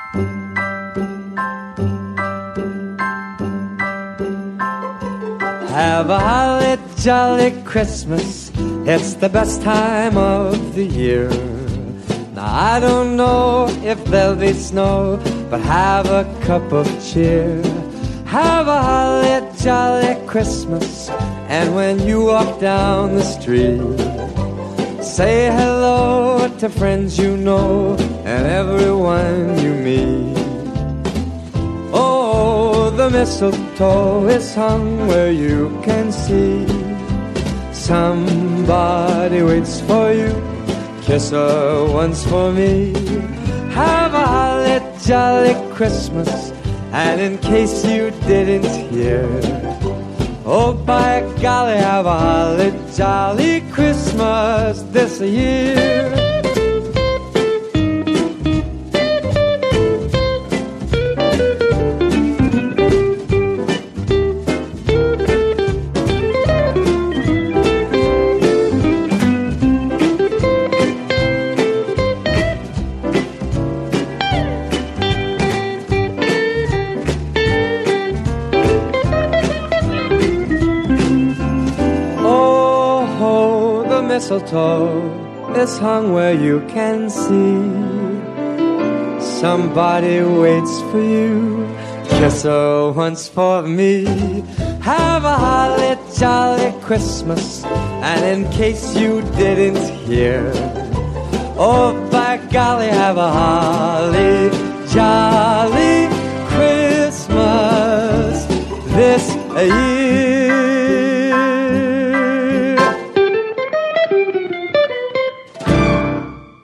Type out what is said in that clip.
Have a holly jolly Christmas, it's the best time of the year. Now I don't know if there'll be snow, but have a cup of cheer. Have a holly jolly Christmas, and when you walk down the street, say hello to friends you know and everyone you meet. Oh, the mistletoe is hung where you can see. Somebody waits for you, kiss her once for me. Have a holly jolly Christmas, and in case you didn't hear, oh, by golly, have a holly jolly Christmas this year. Mistletoe is hung where you can see. Somebody waits for you, kiss her once for me. Have a holly jolly Christmas, and in case you didn't hear, oh, by golly, have a holly jolly Christmas this year.